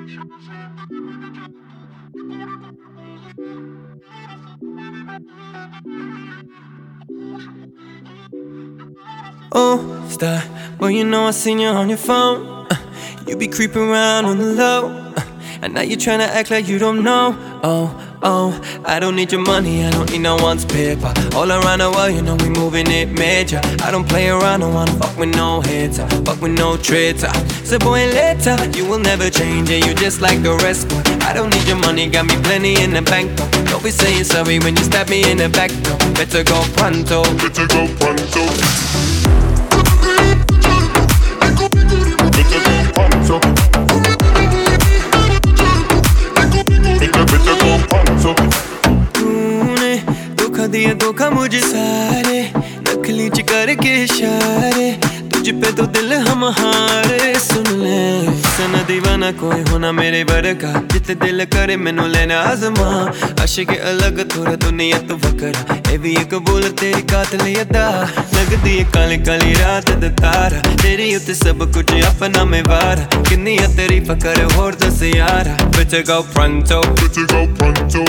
Oh, stop. Well, you know I seen you on your phone. You be creeping around on the low. And now you tryna act like you don't know. Oh, I don't need your money, I don't need no one's paper. All around the world, you know we moving it major. I don't play around, don't wanna fuck with no hater, fuck with no traitor. So boy, later, you will never change it, you just like the rest, boy. I don't need your money, got me plenty in the bank, though. Don't be saying sorry when you stab me in the back, though. Better go pronto, better go pronto. तूने धोखा दिया धोखा मुझे सारे नकली च करके इशारे तुझ पे तो दिल हम हारे सुन ले सना दीवाना कोई होना मेरे वर्गा जिते दिल करे मैनू लेना आजमा आशिक अलग थोड़ा दुनिया तो वकरा ए भी एक बोल तेरी कातली अदा लगदी है काली काली रात दा तारा तेरी उत्ते सब कुछ अपना में वारा किन्नी तारीफ करे होर दस यारा better go pronto better go pronto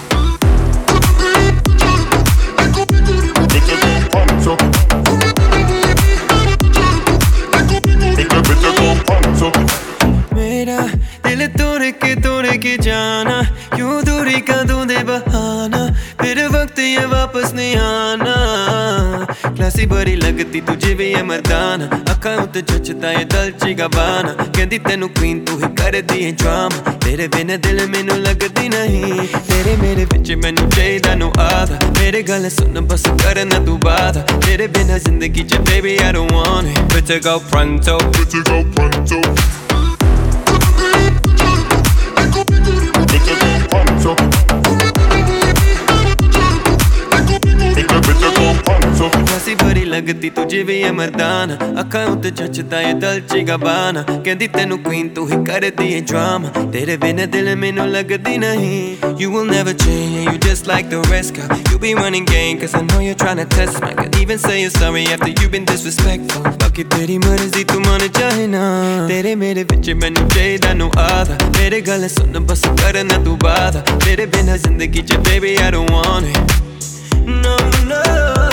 मेरा दिल तोड़ के जाना क्यों दूरी का दूंदे बहाना फिर वक्त ये वापस नहीं आना क्लासी बड़ी लगती तुझे भी ये मर्दाना अखा उत्ते जचदा ये दलची गबाना कहंदी तेनू क्वीन तू ही कर दी है ड्रामा तेरे बिना दिल मैनू लगदी नहीं तेरे मेरे विच मैनू चाहिदा नो आधा मेरे गल सुन बस करना तू बाधा तेरे बिना जिंदगी च baby I don't want it better go pronto better go pronto classy बड़ी लगती तुझे भी ये मर्दाना अखा उत्ते जचदा ये दलची गबाना कहंदी तेनू क्वीन तू ही कर दी है ड्रामा तेरे बिना दिल मैनू लगदी नहीं You will never change and you just like the rest girl You be running game cause I know you're trying to test me Can't even say you're sorry after you've been disrespectful बाकी तेरी मर्जी तू मन चाहे ना तेरे मेरे विच मैनू चाहिदा नो आधा मेरे गल सुन बस करना तू बाधा तेरे बिना जिंदगी च baby I don't want it No, no